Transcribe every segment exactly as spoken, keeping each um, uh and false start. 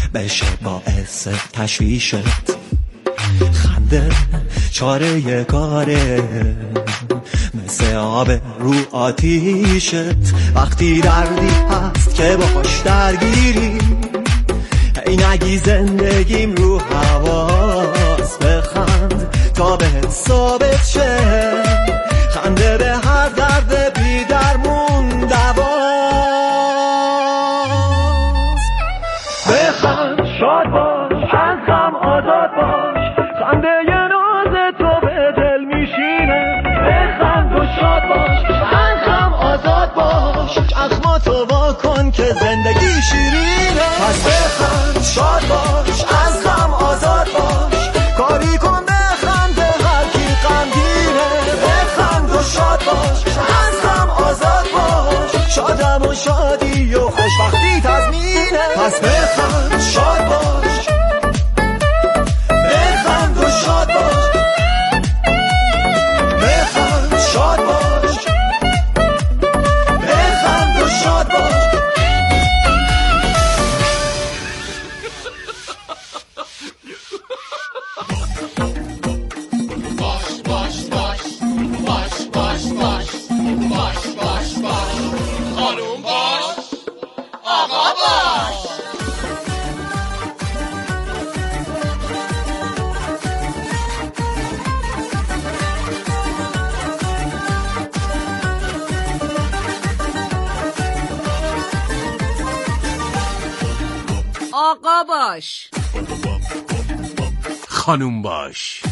بشه باعث تشویشت. خنده چاره کاره مثل آب رو آتیشت. وقتی دردی هست که باش درگیری، ای نگی زندگیم رو حواس. بخند تا به ثابت شه، خنده به هر درد بی درمون دواست. بخند شاد باش، از غم آزاد باش، خنده یه ناز تو به دل میشینه. بخند و شاد باش، از غم آزاد باش، اخماتو وا کن که زندگی شیرینه. پس بخند شاد باش، از غم آزاد باش، کاری کن بخند به هر کی غمگینه. بخند و شاد باش، از غم آزاد باش، شادم و شادی و خوشبختی تضمینه. پس بخند شاد باش، بخند و شاد باش، بخند شاد باش، بخند و شاد باش. آقا باش، خانوم باش.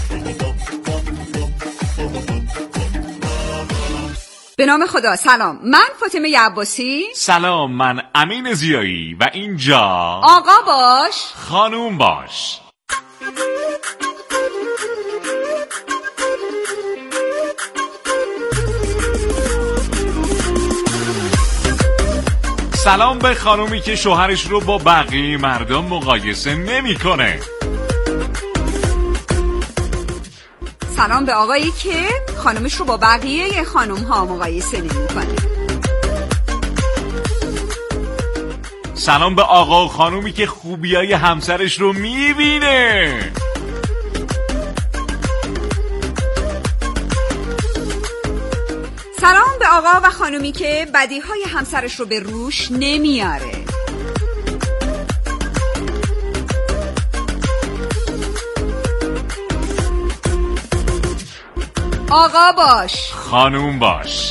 به نام خدا. سلام، من فاطمه عباسی. سلام، من امین ضیایی و اینجا آقا باش، خانوم باش. سلام به خانومی که شوهرش رو با بقیه مردم مقایسه نمی‌کنه. سلام به آقایی که خانومش رو با بقیه خانوم ها مقایسه نمی‌کنه. سلام به آقا و خانومی که خوبیای همسرش رو می‌بینه. سلام به آقا و خانومی که بدیهای همسرش رو به روش نمیاره. آقا باش، خانوم باش.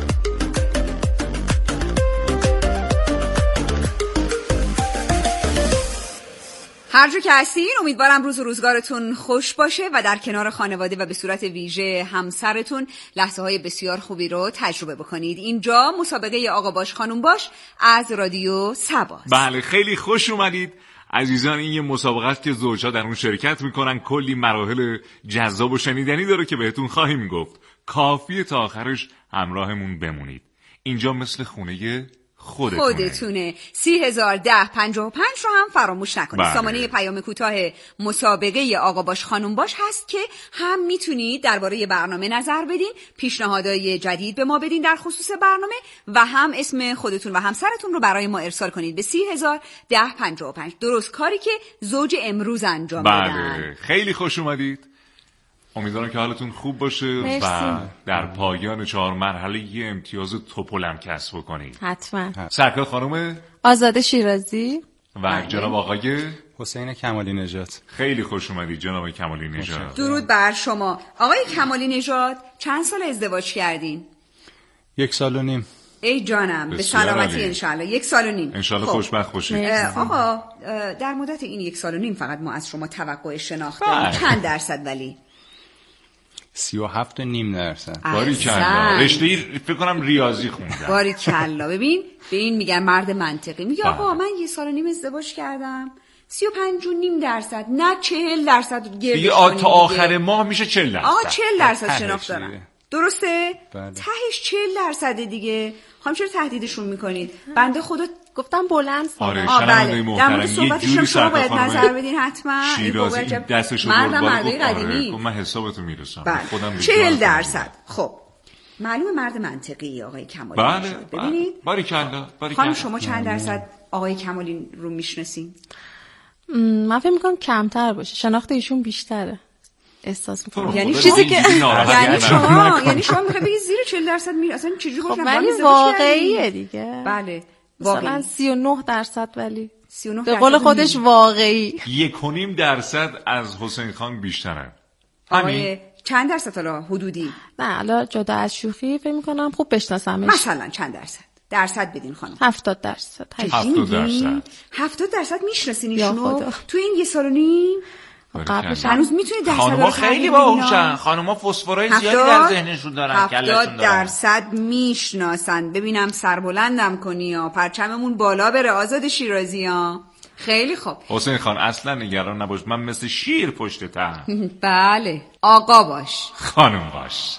هر جا که هستین امیدوارم روز و روزگارتون خوش باشه و در کنار خانواده و به صورت ویژه همسرتون لحظه های بسیار خوبی رو تجربه بکنید. اینجا مسابقه آقا باش خانوم باش از رادیو سباست. بله، خیلی خوش اومدید عزیزان. این یه مسابقه است که زوجها در اون شرکت میکنن. کلی مراحل جذاب و شنیدنی داره که بهتون خواهیم گفت. کافیه تا آخرش همراهمون بمونید. اینجا مثل خونه خودتونه. خودتونه. سی هزار ده پنجاه و پنج رو هم فراموش نکنید. بله. سامانه پیام کوتاه مسابقه آقا باش خانوم باش هست که هم میتونید درباره برنامه نظر بدین، پیشنهادهای جدید به ما بدین در خصوص برنامه و هم اسم خودتون و همسرتون رو برای ما ارسال کنید به سی هزار ده پنجاه و پنج. درست کاری که زوج امروز انجام بله. بدن. خیلی خوش اومدید. امیدوارم که حالتون خوب باشه مرسی. و در پایان چهار مرحله یه امتیاز توپلم کسب کنید. حتما. سرکار خانم آزاده شیرازی و جناب آقای حسین کمالی نژاد. خیلی خوش اومدید جناب کمالی نژاد. درود بر شما. آقای کمالی نژاد چند سال ازدواج کردین؟ یک سال و نیم. ای جانم، به بسیار سلامتی عالی. انشالله. یک سال و نیم. انشالله خب. خوشبخت باشید. آقا در مدت این یک سال و نیم فقط ما از شما توقع شناخت بله. داریم. چند درصد ولی؟ سی و هفت و نیم درصد. باری کلا. احسن. رشته فکر کنم ریاضی خوندم. باری کلا. ببین به این میگن مرد منطقی. میگه بله. آقا من یه سال و نیم ازدواج کردم، سی و پنج و نیم درصد، نه چهل درصد گردش دیگه کنیم تا آخر ماه میشه چهل درصد. آقا چهل درصد تهش شناخت دارم. دیگه. درسته؟ بله. تهش چهل درصده دیگه. خانم چرا تهدیدشون میکنید؟ بنده خدا گفتم بلند آره آه شنونده بله. در محترم مورد یه صحبتشون جوری شما باید سرکار نظر خانم بدین حتما. شیرازی این این دستشو مرد برد بالا مرده گفت آره قدیمی. گفت من حسابتو میرسم. بله. خودم به چهل جان درصد. خب معلومه مرد منطقی آقای کمالی. بله نژاد. ببینید باری کلا باری خانم کلا. شما چند درصد آقای کمالی رو میشناسین؟ من فکر میکنم کمتر باشه، شناخت ایشون بیشتره احساس میکنم. یعنی چیزی که یعنی شما یعنی شما میخوای بگی زیر چهل درصد میره اصلا چجوری خوش نمیاد؟ ولی واقعیه دیگه. بله مثلا سی و نه درصد ولی سی و نه به قول خودش واقعی. یک و نیم درصد از حسین خان بیشتره. همین چند درصد حالا حدودی؟ نه حالا جدا از شوخی فکر میکنم خوب بشناسمش. مثلا چند درصد؟ درصد بدین خانم. هفتاد درصد. هفتاد درصد. هفتاد درصد میشناسین ایشونو تو این یه سال و نیم؟ قبلش هنوز میتونید درصد خانوما خیلی باهوشن، خانوما فسفرای زیادی در ذهنشون دارن، کلشون دارن. هفتاد درصد میشناسن. ببینم سربلندم کنی یا پرچممون بالا بره آزاد شیرازی ها. خیلی خوب حسین خان اصلا نگران نباش، من مثل شیر پشت تم. بله آقا باش خانم باش.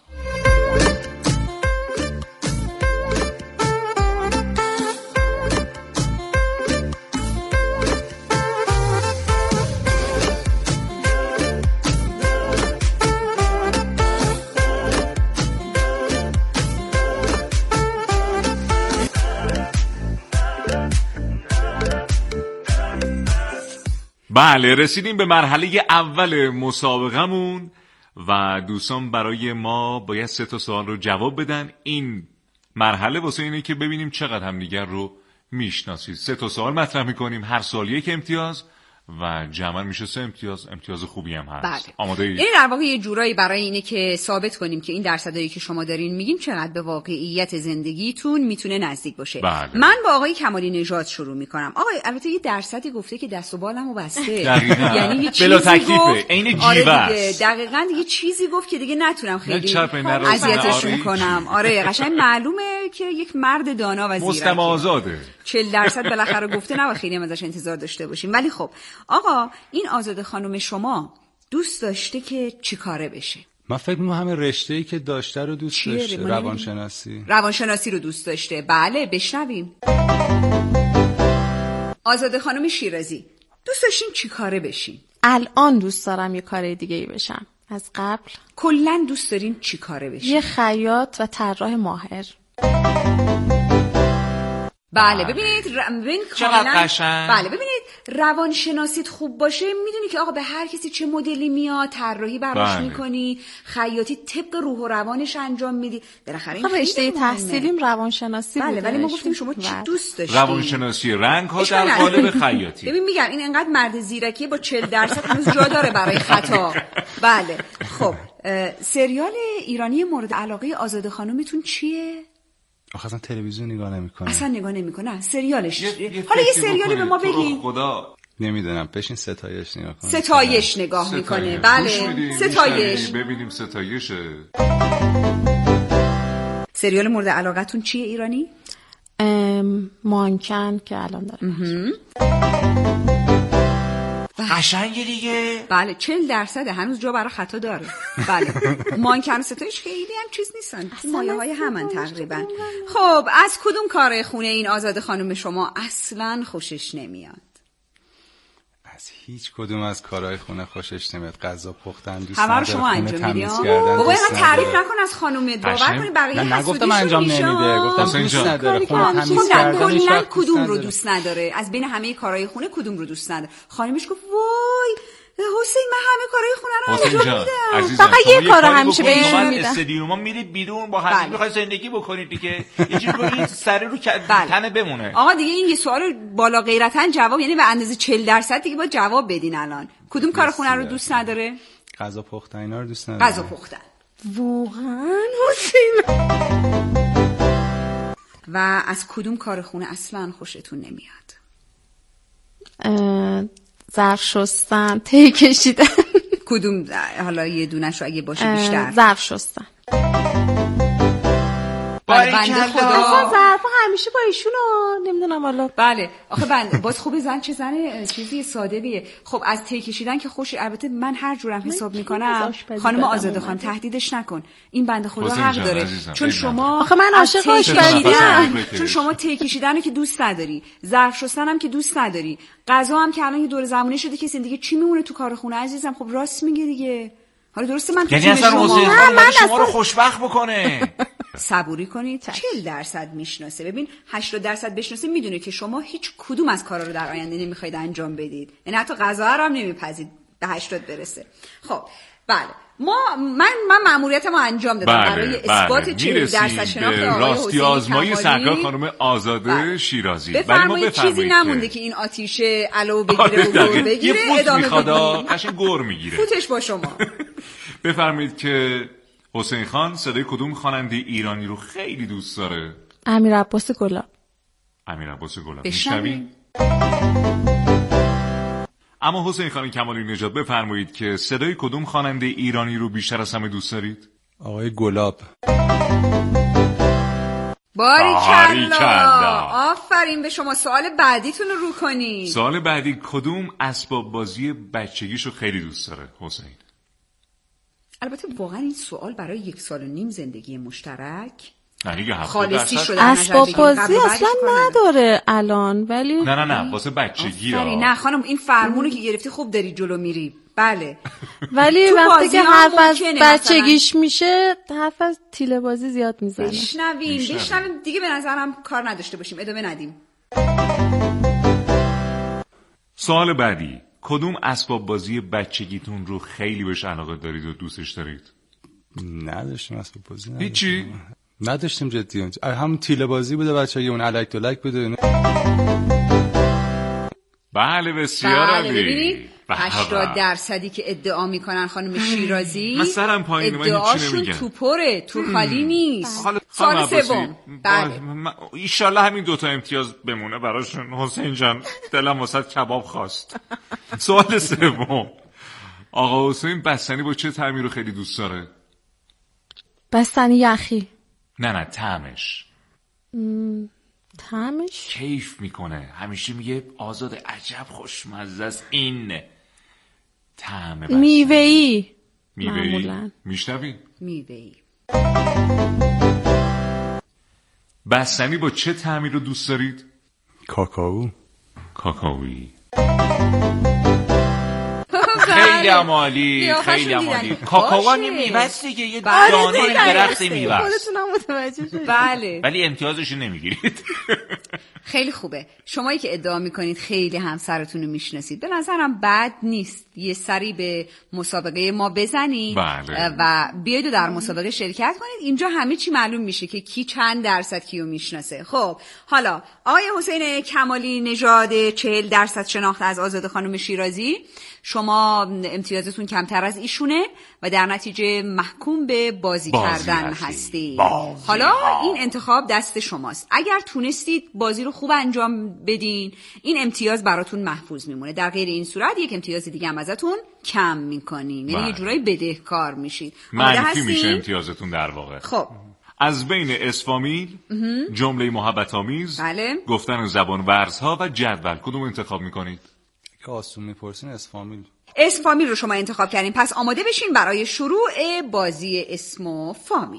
بله رسیدیم به مرحله اول مسابقمون و دوستان برای ما باید سه تا سوال رو جواب بدن. این مرحله واسه اینه که ببینیم چقدر همدیگر رو میشناسید. سه تا سوال مطرح میکنیم، هر سوال یک امتیاز و جمع میشه سه امتیاز. امتیاز خوبی هم هست. بله. آماده اید؟ این در واقع یه جورایی برای اینه که ثابت کنیم که این درصدایی که شما دارین میگیم چقدر به واقعیت زندگیتون میتونه نزدیک باشه. بله. من با آقای کمالی نژاد شروع میکنم. آقای البته یه درصدی گفته که دست و بالمو بسته. یعنی یه چیزی بلا تکلیفه، عین گفت. جیوه آره است. دقیقاً دیگه چیزی گفت که دیگه نتونم خیلی اذیتشون اذیتشون کنم. آره قشنگ معلومه که یک مرد دانا و زیرک مستمع آزاده. چهل درصد بالاخره گفته، نه خیلی هم ازش انتظار داشته باشیم. ولی خب آقا این آزاده خانم شما دوست داشته که چی کاره بشه؟ من فکر می‌کنم همه رشته‌ای که داشته رو دوست داشته. روانشناسی. روانشناسی رو دوست داشته. بله بشنویم. آزاده خانم شیرازی دوست داشتین چی کاره بشین؟ الان دوست دارم یه کار دیگه ای بشم. از قبل کلاً دوست دارین چی کاره بشین؟ یه خیاط و طراح ماهر. بله ببینید ر... ببین چقدر قشنگ. بله ببینید روانشناسیت خوب باشه میدونی که آقا به هر کسی چه مدلی میاد، طراحی براش بله. میکنی، خیاطی طبق روح و روانش انجام میدی. بالاخره این رشته تحصیلیم روانشناسی بله بوده. ولی ما گفتیم شما چی دوست داشتی؟ روانشناسی رنگ ها در قالب خیاطی. ببین میگم این انقدر مرد زیرکی با چهل درصد هنوز جا داره برای خطا. بله خب سریال ایرانی مورد علاقه آزاده خانومتون چیه؟ آخه اصلا تلویزیون نگاه نمیکنه. اصلا نگاه نمیکنه. سریالش حالا یه سریالی به ما بگین. خدا نمیدونم بشین ستایش نگاه کنه. ستایش نگاه میکنه. بله ستایش. ببینیم ستایشه. سریال مورد علاقتون چیه ایرانی؟ مانکن که الان دارم. قشنگه دیگه. بله چهل درصد هنوز جا برای خطا داره. بله مانکن ستایش خیلی هم چیز نیستن، مایه های همن تقریبا. خب از کدوم کار خونه این آزاده خانم شما اصلا خوشش نمیاد؟ از هیچ کدوم از کارهای خونه خوشش نمیاد. غذا پختن دوست همه رو نداره، شما خونه انجام میدی. تمیز کردن بابا دوست اینقدر تعریف نداره. نکن از خانومت، باور کنی بقیه نه نگفتم انجام نمیده، گفتم دوست جان. نداره. خونه خب تمیز نه کردنش کلا وقت دوست کدوم رو نداره. دوست نداره؟ از بین همه کارهای خونه کدوم رو دوست نداره؟ خانمش گفت وای حسین من همه کارهای خونه رو انجام میدم، فقط یه کارو همیشه بهش میدم. استادیوما میرید بیرون با هم میخوای زندگی بکنید دیگه، یه چیزی رو این سر رو بله. تنه بمونه. آقا دیگه این یه سوال بالا غیرتن جواب، یعنی به اندازه چهل درصد دیگه با جواب بدین. الان کدوم کار خونه رو دوست نداره؟ غذا پختن اینا رو دوست نداره. غذا پختن. واقعا حسین. و از کدوم کار خونه اصلا خوشتون نمیاد؟ ظرف شستن، ته کشیدن. کدوم حالا یه دونش رو اگه باشه بیشتر؟ ظرف شستن. بله بنده خدا اصلا ظرف همیشه با ایشونو نمیدونم حالا. بله آخه بنده باز خوبه زن چه زن چیزی ساده بیه. خب از ته کشیدن که خوش، البته من هر جورم حساب میکنم خانم آزاده خان تهدیدش نکن، این بنده خدا حق داره عزیزم. چون شما آخه من عاشق آشپزی‌ام، چون شما ته کشیدن رو که دوست نداری، ظرف شستن هم که دوست نداری، غذا هم که الان یه دور زمونه شده که دیگه چی میمونه تو کار خونه عزیزم. خب راست میگه دیگه. حالا درسته من تو یعنی اصلا شما حسین خان شما رو خوشبخت بکنه. صبوری کنید. چهل درصد میشناسه. ببین هشتاد درصد بشناسه میدونه که شما هیچ کدوم از کارا رو در آینده نمیخواید انجام بدید، یعنی حتی غذا هم نمیپزید به هشتاد برسه. خب بله ما من من مأموریتمو انجام دادم بله، برای بله. اثبات چهل درصد شناخت آقای راستی آزمایی کمالی. سرکار خانم آزاده بله. شیرازی. بفرمایید چیزی نمونده که این آتیش علو بگیره و گور بگیره. یه فوت ادامه میخواد بدید. قشنگ گور میگیره. فوتش با شما. بفرمایید که حسین خان صدای کدوم خواننده ایرانی رو خیلی دوست داره؟ امیر عباس گلاب. امیر عباس گلاب. بشنویم. اما حسین خان کمالی نژاد بفرمایید که صدای کدوم خواننده ایرانی رو بیشتر از همه دوست دارید؟ آقای گلاب. باریکلا. آفرین به شما. سوال بعدیتون رو رو کنید. سوال بعدی کدوم اسباب بازی بچگیشو خیلی دوست داره حسین؟ البته واقعا این سوال برای یک سال و نیم زندگی مشترک خالصی شده. اسباب بازی اصلا نداره الان، ولی نه نه نه واسه بچگی ها. نه خانم این فرمونو که گرفتی خوب داری جلو میری. بله ولی وقتی که حرف از بچگیش میشه حرف از تیله بازی زیاد میزنه. بشنوین بشنوین دیگه به نظرم کار نداشته باشیم، ادامه ندیم. سوال بعدی کدوم اسباب بازی بچگیتون رو خیلی بهش علاقه دارید و دوستش دارید؟ نداشتیم اسباب بازی. هیچی؟ نداشتیم جدی. همون تیله بازی بوده بچگی، اون الک دلک بوده. بله بسیار عالی. بله ببینید هشتاد درصدی که ادعا میکنن خانم شیرازی من سرم پایینه، من هیچی نمیگم. تو پره تو خالی نیست. سوال سوم بله ایشالله همین دوتا امتیاز بمونه براشون. حسین جان دلم واسه کباب خواست. سوال سوم آقا حسین بستنی با چه طعمی رو خیلی دوست داره؟ بستنی یخی. نه نه طعمش. م... طعمش کیف میکنه، همیشه میگه آزاد عجب خوشمزه است این طعم بستنی. میوه‌ای. میوه‌ای میشنوی؟ میوه‌ای. بستنی با چه طعمی رو دوست دارید؟ کاکائو. کاکائویی. خیلی عمالی خیلی عمالی. کاکائو میوه‌ست دیگه، یه دانه درخت میوه‌ست. خودتونم متوجه شدید. بله ولی امتیازش نمیگیرید. خیلی خوبه. شمایی که ادعا میکنید خیلی همسرتون رو میشناسید، به نظرم بد نیست یه سری به مسابقه ما بزنید بله. و بیاید و در مسابقه شرکت کنید. اینجا همه چی معلوم میشه که کی چند درصد کیو میشناسه. خب حالا آقای حسین کمالی نژاد چهل درصد شناخت از آزاده خانم شیرازی، شما امتیازتون کمتر از ایشونه و در نتیجه محکوم به بازی, بازی کردن هستید. حالا این انتخاب دست شماست. اگر تونستید بازی رو خوب انجام بدین این امتیاز براتون محفوظ میمونه، در غیر این صورت یک امتیاز دیگه هم ازتون کم میکنیم، یعنی یه جورایی بدهکار میشید، منفی میشه امتیازتون در واقع. خب از بین اسفامیل، جمله محبت آمیز، بله. گفتن زبان ورزها و جدول کدوم انتخاب میکنید؟ که آسون میپرسین اسفامیل. اسم فامیل رو شما انتخاب کردین، پس آماده بشین برای شروع بازی اسم و فامیل.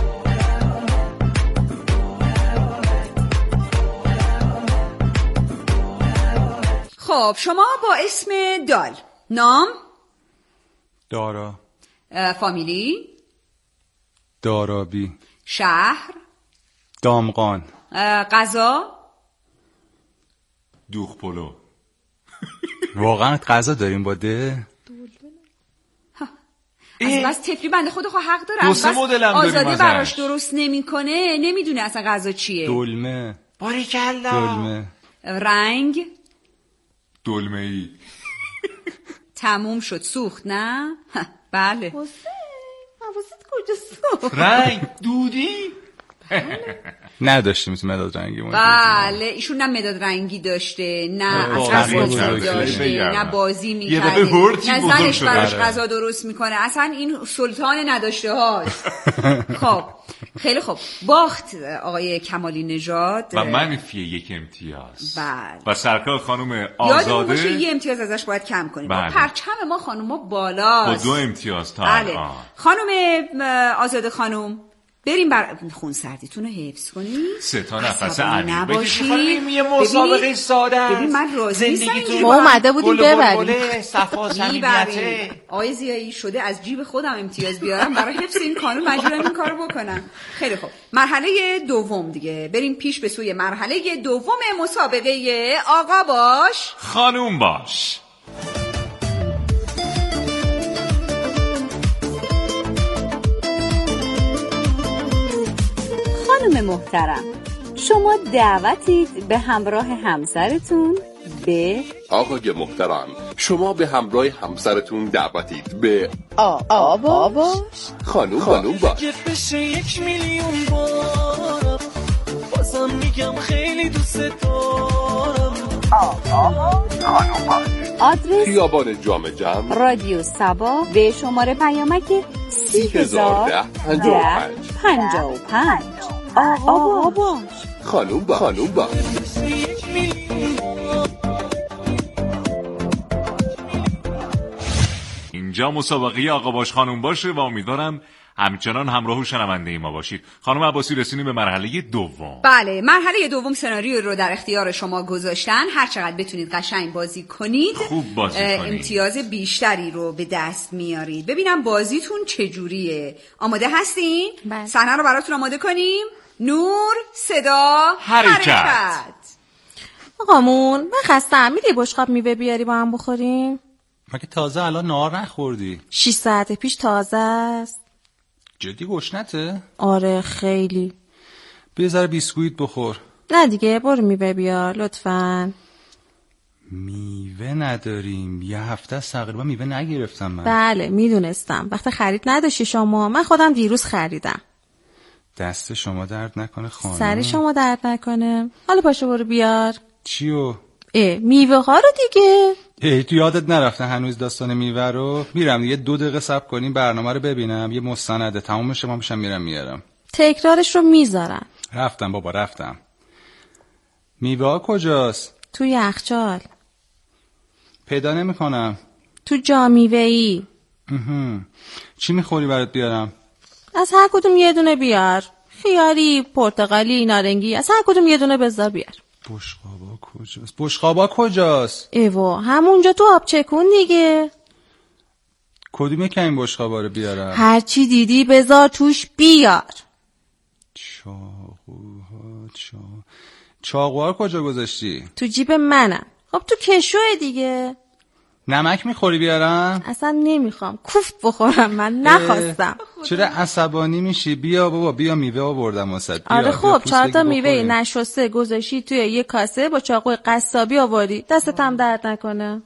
خب شما با اسم دال، نام؟ دارا. فامیلی؟ دارابی. شهر؟ دامغان. غذا؟ دوغ پلو. واقعا غذا داریم با ده؟ از بس تفلی بنده خود خود حق داره، از بس آزاده براش درست نمیکنه نمیدونه اصلا غذا چیه. دلمه. باریکلا. دلمه. رنگ؟ دلمه ای. تموم شد، سوخت نه؟ بله. حسین حواست کجاست؟ رنگ دودی؟ نداشتیم مداد رنگی. بله ایشون نه مداد رنگی داشته، نه اصلا بازی داشته، نه بازی میکرده، نه زنش براش غذا درست میکنه، اصلا این سلطان نداشته هاست. خب خیلی خوب، باخت آقای کمالی نژاد و منفی یک امتیاز. بله. و سرکار خانم آزاده یادمون باشه یه امتیاز ازش باید کم کنیم. بله. پرچم ما خانوما بالاست با دو امتیاز تا بله. خانم آزاده خانم بریم بر خونسردیتون رو حفظ کنید. سه تا نفس عمیق نباشید. یه مسابقه ساده است. ببین من راضی نیستم. ما اومده بودیم ببریم. صفا صمیمیت. آقای زیایی شده از جیب خودم امتیاز بیارم برای حفظ این قانون مجبورم این کارو بکنم. خیلی خوب. مرحله دوم دیگه. بریم پیش به سوی مرحله دوم مسابقه آقا باش خانوم باش. خانم محترم، شما دعوتید به همراه همسرتون به آقای محترم، شما به همراه همسرتون دعوتید به آقا باش خانوم خانوم باش. بشه یک میلیون بار بازم میگم خیلی دوست دارم. آقا خانوم باش. آدرس خیابان جام جم، رادیو صبا، به شماره پیامک سی هزار ده پنجاه و پنج. آقا باش خانوم باش خانوم باش. اینجا مسابقه آقا باش خانوم باشه و امیدوارم همچنان همراه و شنونده ما باشید. خانم عباسی رسیدیم به مرحله دوم. بله، مرحله دوم سناریو رو در اختیار شما گذاشتن. هر چقدر بتونید قشنگ بازی کنید، خوب بازی کنید، امتیاز بیشتری رو به دست میارید. ببینم بازیتون چجوریه. آماده هستین؟ بله. صحنه رو براتون آماده کنیم. نور، صدا، حرکت, حرکت. آقامون من خستم، میدی بشقاب میوه بیاری با هم بخوریم؟ مگه تازه الان نهار نخوردی؟ شش ساعت پیش تازه است. جدی گشنته؟ آره خیلی. بیا ذره بیسکویت بخور. نه دیگه، برو میوه بیار لطفاً. میوه نداریم، یه هفته از تقریبا میوه نگرفتم من. بله میدونستم، وقت خرید نداشتی شما، من خودم دیروز خریدم. دست شما درد نکنه خانم. سر شما درد نکنه. حالا پاشو برو بیار. چیو؟ اه میوه ها رو دیگه. ای تو یادت نرفته هنوز داستان میوه رو؟ میرم دیگه دو دقیقه صبر کنیم برنامه رو ببینم، یه مستنده تموم شما میشم میرم میارم. تکرارش رو میذارن. رفتم بابا رفتم. میوه ها کجاست؟ تو یخچال. پیدا نمیکنم. تو جا میوه‌ای. چی میخوری برات بیارم؟ از هر کدوم یه دونه بیار. خیاری، پرتقالی، نارنگی، از هر کدوم یه دونه بذار بیار. بشقابا کجاست؟ بشقابا کجاست؟ ایوا همونجا تو آب چکون دیگه. کدوم که این بشقابا رو بیارم؟ هر چی دیدی بذار توش بیار. چاقوها چا... چاقوها کجا گذاشتی؟ تو جیب منم. خب تو کشوه دیگه. نمک میخوری بیارم؟ اصلا نمیخوام، کوفت بخورم، من نخواستم. چرا عصبانی میشی؟ بیا بابا بیا میوه آوردم واسط. آره خب چهار تا میوه نشسته گذاشتی توی یه کاسه با چاقوی قصابی آوردی، دستت هم درد نکنه.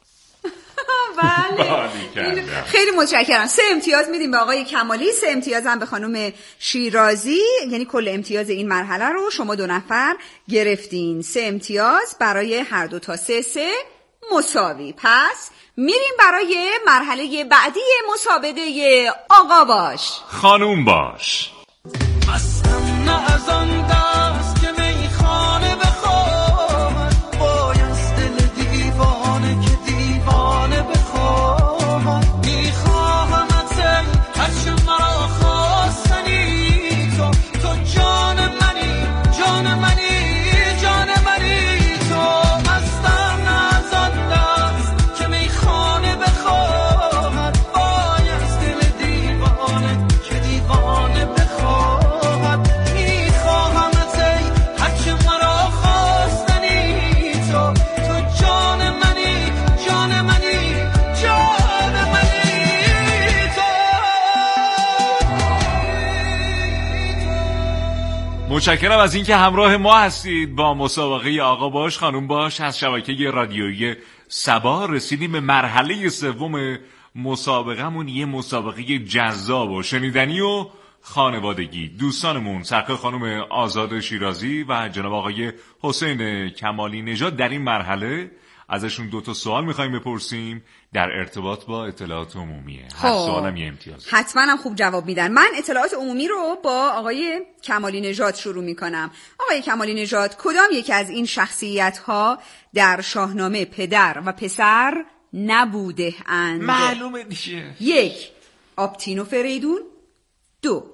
بله خیلی متشکرم. سه امتیاز میدیم به آقای کمالی، سه امتیاز هم به خانم شیرازی. یعنی کل امتیاز این مرحله رو شما دو نفر گرفتین. سه امتیاز برای هر دو تا سه سه مساوی. پس میریم برای مرحله بعدی مسابقه آقا باش خانوم باش. مستم نه از آن دست که میخانه بخواهد، بایست دل دیوانه که دیوانه بخواهد. میخواهمت هرچه مرا خواستنی، تو تو جان منی جان منی جان منی. تو مستم نه از آن دست که میخانه بخواهد، بایست دل دیوانه که دیوانه بخواهد. میخواهمت هرچه مرا خواستنی، تو تو جان منی جان منی جان منی. تو متشکرم از اینکه همراه ما هستید با مسابقه آقا باش خانوم باش از شبکه رادیویی صبا. رسیدیم به مرحله سوم مسابقهمون، یه مسابقه جذاب و شنیدنی و خانوادگی. دوستانمون سرکار خانم آزاد شیرازی و جناب آقای حسین کمالی نژاد در این مرحله ازشون دو تا سوال میخوایم بپرسیم در ارتباط با اطلاعات عمومیه. هر سوالم یه امتیاز. حتما هم خوب جواب میدن. من اطلاعات عمومی رو با آقای کمالی نژاد شروع میکنم. آقای کمالی نژاد، کدام یکی از این شخصیت ها در شاهنامه پدر و پسر نبوده اند؟ معلومه دیگه. یک، آبتین و فریدون. دو،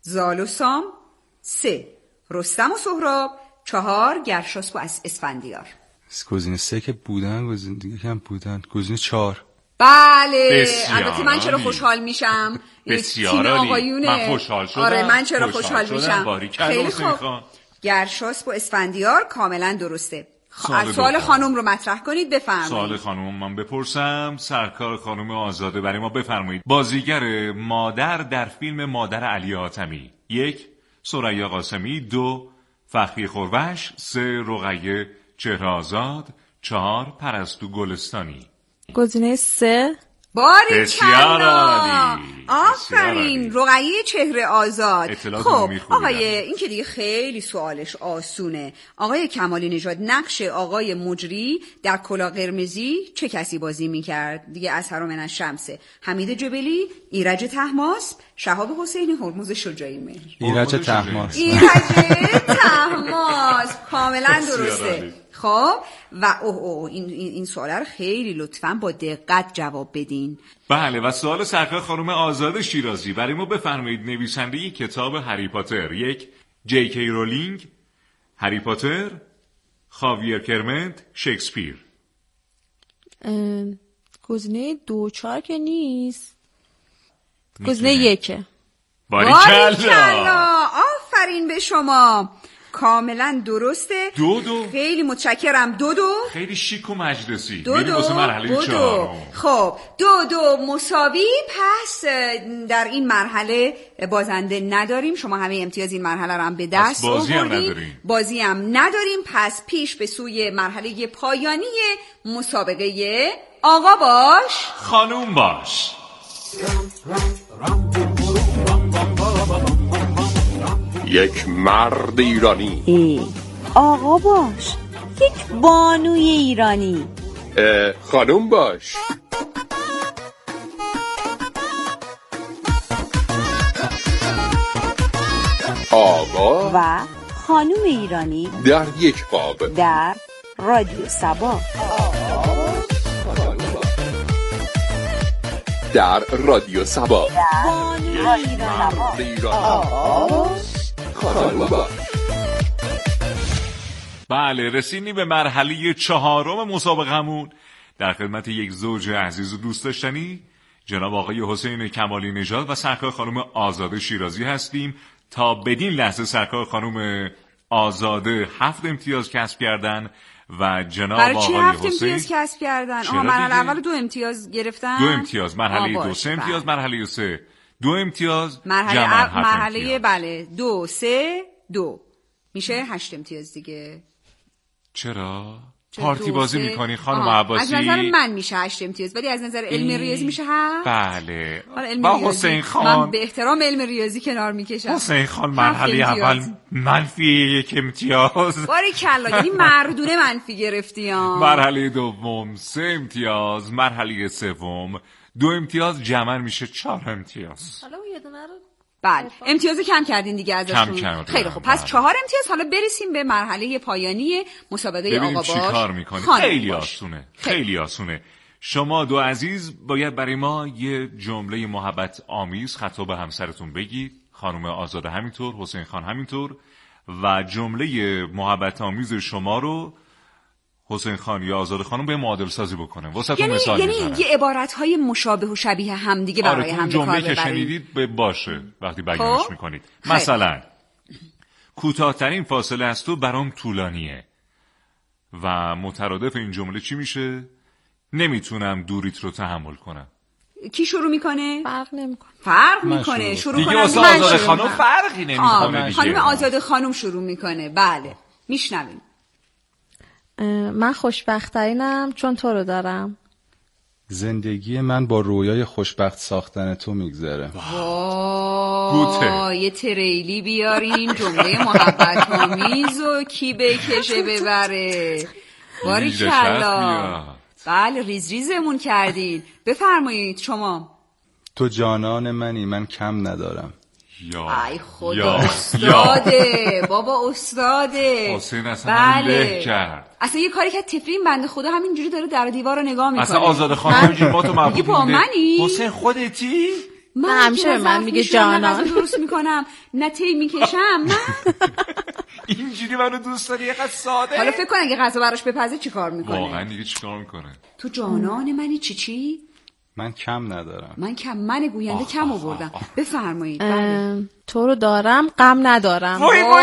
زال و سام. سه رستم و سهراب. چهار گرشاسب و اسفندیار. گزینه سه که بودن، گزینه دیگه که هم بودن. گزینه چهار. بله. البته من چرا خوشحال میشم؟ بسیار عالی. من خوشحال شدم. آره من چرا خوشحال, خوشحال میشم؟ خیلی خوب. گرشاسب و اسفندیار کاملا درسته. سوال, سوال خانم رو مطرح کنید، بفرمایید. سوال خانم من بپرسم. سرکار خانم آزاده برای ما بفرمایید. بازیگر مادر در فیلم مادر علی حاتمی: یک ثریا قاسمی، دو فخری خورش، سه رقیه چهره آزاد، چهار پرستو گلستانی. گزینه سه. باریکلا. آفرین. رقیه چهره آزاد. خب آقای این که دیگه خیلی سوالش آسونه. آقای کمالی نژاد نقش آقای مجری در کلاه قرمزی چه کسی بازی میکرد؟ دیگه از من الشمسه. حمید جبلی، ایرج طهماسب، شهاب حسینی، هرمز شجاعی مهر. ایرج طهماسب. ایرج طهماسب کاملا درسته. خب و اوه اوه این این سوال رو خیلی لطفاً با دقت جواب بدین. بله و سوال سرکار خانم آزاد شیرازی برای ما بفرمایید. نویسنده کتاب هری پاتر: یک جی کی رولینگ، هری پاتر، خاویر کرمنت، شکسپیر. گزینه دو چهار که نیست. گزینه یکه. باریکلا. آفرین به شما. کاملا درسته. دو دو. خیلی متشکرم. دو دو. خیلی شیک و مجلسی. دو دو. واسه مرحله چهارم. خب دو دو مساوی. پس در این مرحله بازنده نداریم. شما همه امتیاز این مرحله رو هم به دست بازی آوردین. هم نداریم. بازی هم نداریم. پس پیش به سوی مرحله پایانی مسابقه آقا باش خانوم باش. یک مرد ایرانی. ای آقا باش. یک بانوی ایرانی. خانوم باش. آقا و خانوم ایرانی در یک قاب در رادیو سبا. در رادیو سبا. یک مرد ایرانی. خانوم باش. بله رسیدیم به مرحله چهارم مسابقه‌مون. در خدمت یک زوج عزیز و دوست داشتنی جناب آقای حسین کمالی نژاد و سرکار خانم آزاده شیرازی هستیم. تا بدین لحظه سرکار خانم آزاده هفت امتیاز کسب کردن و جناب آقای حسین هفت امتیاز کسب کردن. آها مرحله اول دو امتیاز گرفتن. دو امتیاز مرحله دو، سه امتیاز مرحله سه، دو امتیاز مرحله ا... مرحله بله دو سه دو میشه هشت امتیاز دیگه. چرا؟ پارتی بازی میکنی خانم عباسی؟ از نظر من میشه هشت امتیاز ولی از نظر علم ریاضی میشه هفت. بله با حسین خان من به احترام علم ریاضی کنار میکشم. حسین خان مرحله اول منفی یک امتیاز. باریکلا یعنی مردونه منفی گرفتی ها. مرحله دوم سه امتیاز، مرحله سوم دو امتیاز، جمع میشه چهار امتیاز. حالا اون یه دونه رو بله امتیاز کم کردین دیگه ازشون. خیلی خوب پس چهار امتیاز. حالا برسیم به مرحله پایانی مسابقه آقا باش. ببینیم چی کار میکنی. خیلی آسونه خیلی, خیلی آسونه. شما دو عزیز باید برای ما یه جمله محبت آمیز خطاب به همسرتون بگید. خانم آزاده همینطور، حسین خان همینطور. و جمله محبت آمیز شما رو حسین خان یا آزاده خانم به معادل سازی بکنه. واسهتون یعنی مثال یعنی میزنم. یه عبارت‌های مشابه و شبیه هم دیگه برای هم به کار ببرید. جمله که شنیدید به باشه وقتی بیانش خب؟ میکنید. مثلا کوتاه‌ترین فاصله از تو برام طولانیه. و مترادف این جمله چی میشه؟ نمیتونم دوریت رو تحمل کنم. کی شروع میکنه؟ فرق نمیکنه. فرق میکنه. شروع دیگه کنم واسه آزاده خانم فرقی نمیکنه. خانم آزاده خانم شروع میکنه. بله میشنویم. من خوشبخت‌ترینم چون تو رو دارم. زندگی من با رویای خوشبخت ساختن تو میگذره. وای یه تریلی بیارین جمله محبت آمیز و کی بکشه ببره. باریکلا. بله ریز ریزمون کردین. بفرمایید شما. تو جانان منی من کم ندارم. یا ای خدا استاده بابا استاده. حسین اصلا بله. کرد اصلا یه کاری که تفریم بنده خدا همینجوری داره در دیوار رو نگاه میکنه. اصلا آزاده خانم همینجوری با تو مربوط با منی؟ حسین خودتی؟ من همیشه من میگه جانان درست میکنم نه تی میکشم. من اینجوری منو دوست داری یه ساده. حالا فکر کن اگه غذا براش بپزه چی کار میکنه؟ واقعا دیگه چی کار میکنه؟ تو جانان منی چی چی؟ من کم ندارم. من کم من گوینده آه کم آه آوردم. آه. بفرمایید. تو رو دارم غم ندارم. وای وای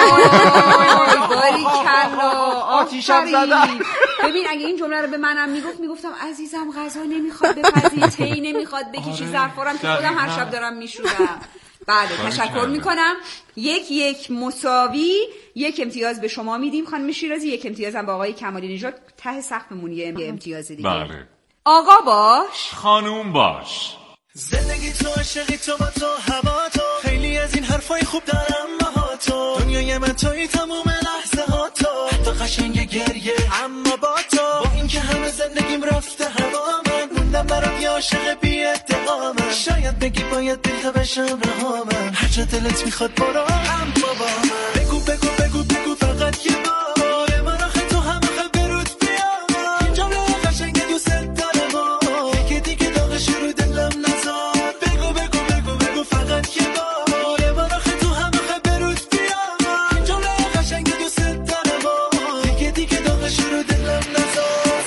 باری کلا آتیشم زدم. ببین اگه این جمله رو به منم میگفت میگفتم عزیزم غذا نمیخواد بپزی، تی نمیخواد بکشی ظرفارم که خودم هر شب دارم میشورم. بله تشکر میکنم. یک یک مساوی. یک امتیاز به شما میدیم خانم شیرازی، یک امتیاز هم به آقای کمالی نژاد. ته سقفمون یه امتیاز دیگه. بله. آقا باش، خانوم باش. زندگی تو عشقی تو با تو هوا تو، خیلی از این حرفای خوب دارم با تو، دنیای من توی تموم لحظه ها تو، حتی قشنگ گریه اما با تو، با این که همه زندگیم رفته هوا من موندم برات یه عاشق بی ادعا من، شاید بگی باید بیتا بشم رها من، هر جا دلت میخواد برو اما با من، بگو بگو بگو بگو فقط یه بار من، آخه تو هم آخه برود بیا این جمله قشنگ دوست دارم دیگه دیگه داغش رو دلم نزار، بگو بگو بگو بگو فقط یه بار من، آخه تو هم آخه برود بیا این جمله قشنگ دوست دارم دیگه دیگه داغش رو دلم نزار.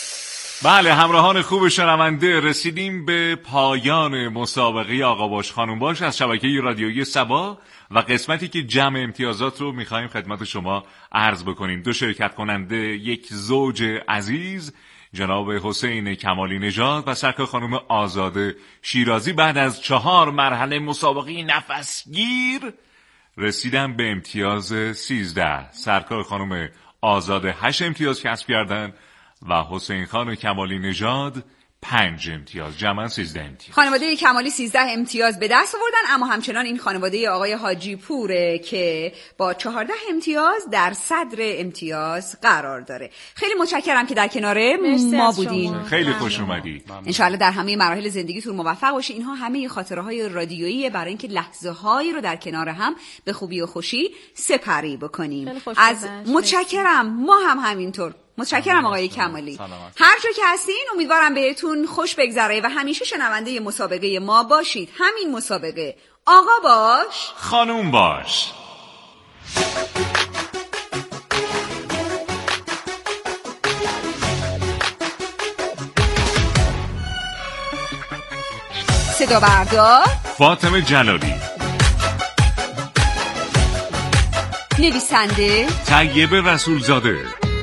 بله همراهان خوب شنونده، رسیدیم به پایان مسابقه آقا باش خانوم باش از شبکه رادیویی سبا و قسمتی که جمع امتیازات رو میخوایم خدمت شما عرض بکنیم. دو شرکت کننده، یک زوج عزیز جناب حسین کمالی نژاد و سرکار خانم آزاده شیرازی، بعد از چهار مرحله مسابقه نفسگیر رسیدن به امتیاز سیزده. سرکار خانم آزاده هشت امتیاز کسب کردن و حسین خان کمالی نژاد پنج امتیاز، جمعاً سیزده امتیاز. خانواده کمالی سیزده امتیاز به دست آوردن، اما همچنان این خانواده آقای حاجی پوره که با چهارده امتیاز در صدر امتیاز قرار داره. خیلی متشکرم که در کنار ما بودین. خیلی خوش اومدید. انشاءالله در همه مراحل زندگیتون موفق باشید. اینها همه خاطره های رادیویی برای اینکه لحظه هایی رو در کنار هم به خوبی و خوشی سپری بکنیم. از متشکرم. ما هم همینطور متشکرم آقای کمالی. هر جا که هستین امیدوارم بهتون خوش بگذره و همیشه شنونده مسابقه ما باشید. همین مسابقه آقا باش خانوم باش. صدا بردار فاطمه جلالی، نویسنده طیبه رسولزاده،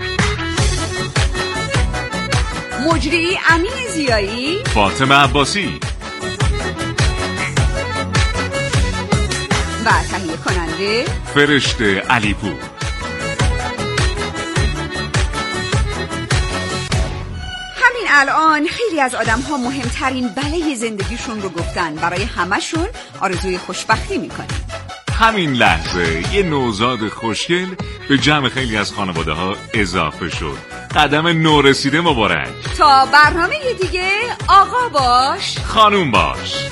مجری امین زیایی، فاطمه عباسی و تهیه کننده فرشته علیپور. همین الان خیلی از آدم ها مهمترین بله زندگیشون رو گفتن. برای همشون آرزوی خوشبختی میکنیم. همین لحظه یه نوزاد خوشگل به جمع خیلی از خانواده ها اضافه شد. قدم نورسیده مبارک. تا برنامه دیگه آقا باش خانوم باش.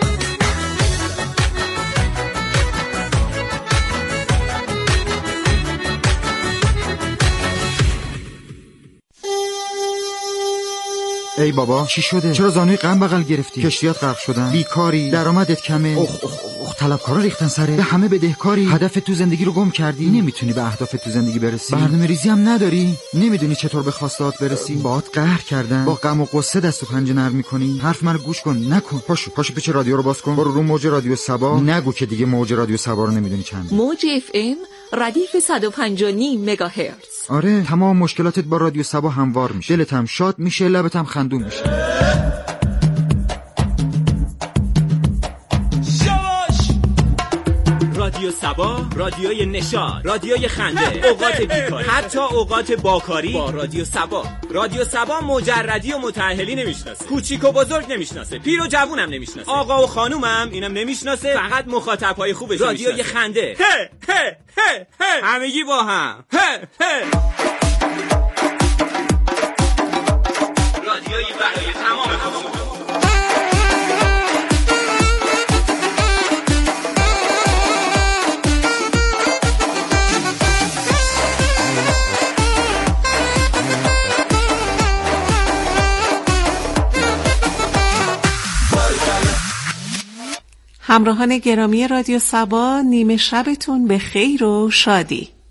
ای بابا چی شده؟ چرا زانوی غم بغل گرفتی؟ کشتیات غرق شدن؟ بیکاری؟ درآمدت کمه؟ اخ اخ اخ طلبکارا ریختن سره؟ به همه بدهکاری؟ هدف تو زندگی رو گم کردی؟ نمیتونی به اهداف تو زندگی برسی؟ برنامه‌ریزی هم نداری؟ نمیدونی چطور به خواستهات برسی؟ باهات قهر کردن؟ با غم و غصه دست و پنجه نرم می‌کنی؟ حرف منو گوش کن، نکن. پاشو پاشو پیچ رادیو رو باز کن. برو رو موج رادیو سبا. نگو که دیگه موج رادیو سبا رو نمیدونی چنده. موج اف ام ردیف صد و پنج و نیم مگاهرتز. آره تمام مشکلاتت با رادیو سبا هموار میشه. دلت هم شاد میشه، لبت هم خندون میشه. رادیو سبا، رادیوی نشاط، رادیوی خنده، اوقات بیکاری، حتی اوقات باکاری با رادیو سبا. رادیو سبا مجردی و متأهلی نمیشناسه، کوچیک و بزرگ نمیشناسه، پیر و جوونم نمیشناسه، آقا و خانومم اینم نمیشناسه، فقط مخاطبای خوبش میشناسه. رادیوی خنده، هه هه هه هه همگی با هم، هه هه رادیوی برای تمام همون. همراهان گرامی رادیو صبا، نیمه شبتون به خیر و شادی.